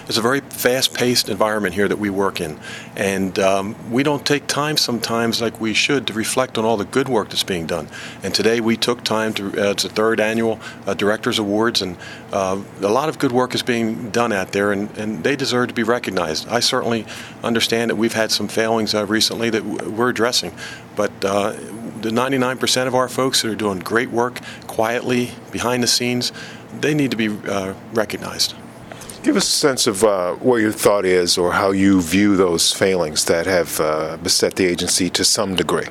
It's a very fast-paced environment here that we work in, and we don't take time sometimes like we should to reflect on all the good work that's being done. And today we took time to, it's the third annual Directors Awards, and a lot of good work is being done out there, and they deserve to be recognized. I certainly understand that we've had some failings recently that we're addressing, but the 99% of our folks that are doing great work quietly behind the scenes, they need to be recognized. Give us a sense of what your thought is or how you view those failings that have beset the agency to some degree.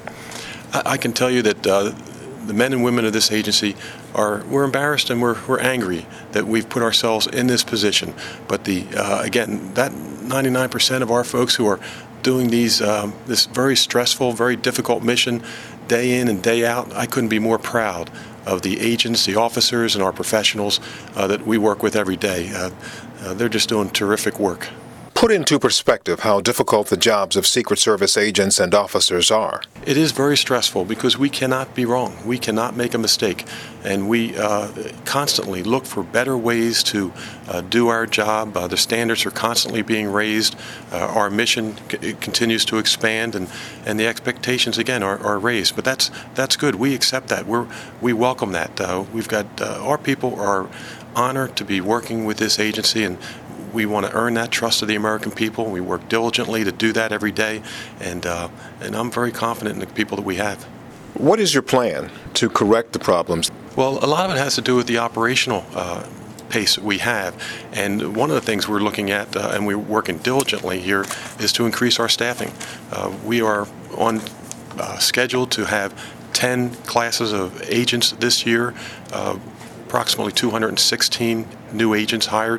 I can tell you that the men and women of this agency we're embarrassed and we're angry that we've put ourselves in this position. But again, that 99% of our folks who are doing this very stressful, very difficult mission day in and day out, I couldn't be more proud of the agents, the officers, and our professionals that we work with every day. They're just doing terrific work. Put into perspective how difficult the jobs of Secret Service agents and officers are. It is very stressful because we cannot be wrong. We cannot make a mistake. And we constantly look for better ways to do our job. The standards are constantly being raised. Our mission continues to expand, and the expectations, again, are raised. But that's good. We accept that. We welcome that. We've got our people are honored to be working with this agency, and we want to earn that trust of the American people. We work diligently to do that every day, and I'm very confident in the people that we have. What is your plan to correct the problems? Well, a lot of it has to do with the operational pace that we have, and one of the things we're looking at, and we're working diligently here, is to increase our staffing. We are on schedule to have 10 classes of agents this year, approximately 216 new agents hired.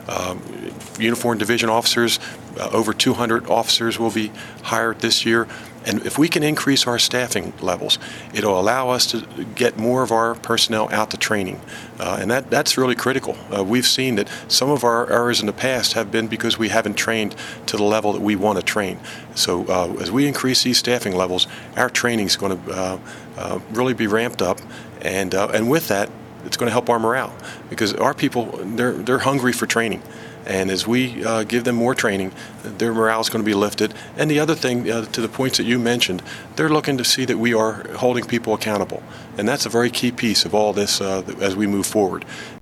Uniform division officers, over 200 officers will be hired this year. And if we can increase our staffing levels, it'll allow us to get more of our personnel out to training. And that's really critical. We've seen that some of our errors in the past have been because we haven't trained to the level that we want to train. So as we increase these staffing levels, our training is going to really be ramped up. And with that, it's going to help our morale, because our people, they're hungry for training. And as we give them more training, their morale is going to be lifted. And the other thing, to the points that you mentioned, they're looking to see that we are holding people accountable. And that's a very key piece of all this as we move forward.